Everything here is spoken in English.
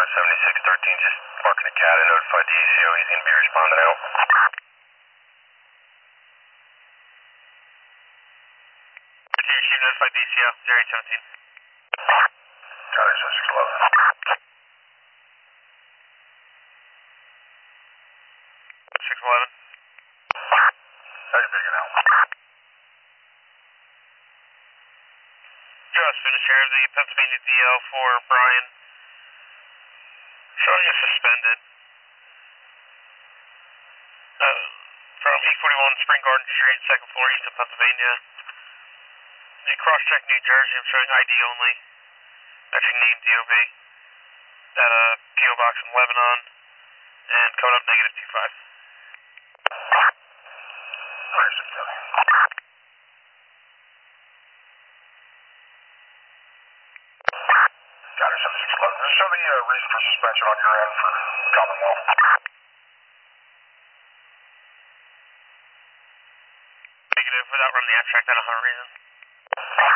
7613, just marking the cat. I notified the ACO. He's going to be responding out. You notified the ACO, 0817. Copy, 7611. 611. How you making out? Just finished here, the Pennsylvania DL for Brian. Showing you suspended. From E41 Spring Garden Street, second floor, Easton, Pennsylvania. You cross-check New Jersey, I'm showing ID only. Actually named DOB. At a PO box in Lebanon. And coming up -25. Nice, Kelly. Got it, 7611. Just show the reason for suspension on your end for Commonwealth. Negative, without running the abstract, I don't have a reason.